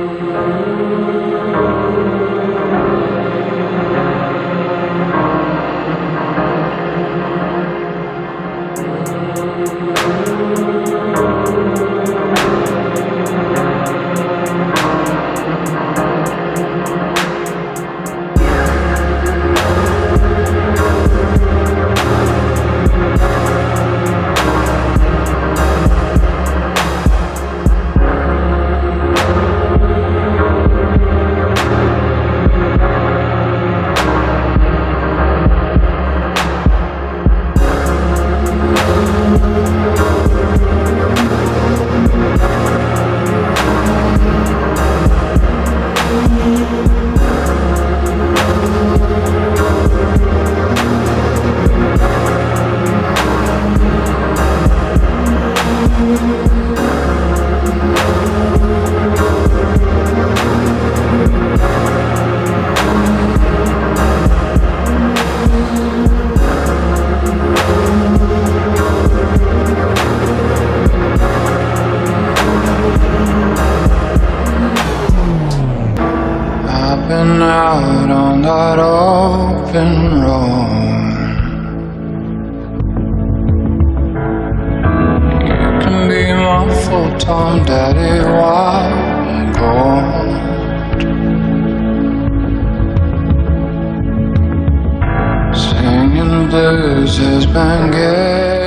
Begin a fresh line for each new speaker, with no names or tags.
Been out on that open road. You can be my full-time daddy while I'm gone. Singing blues has been good.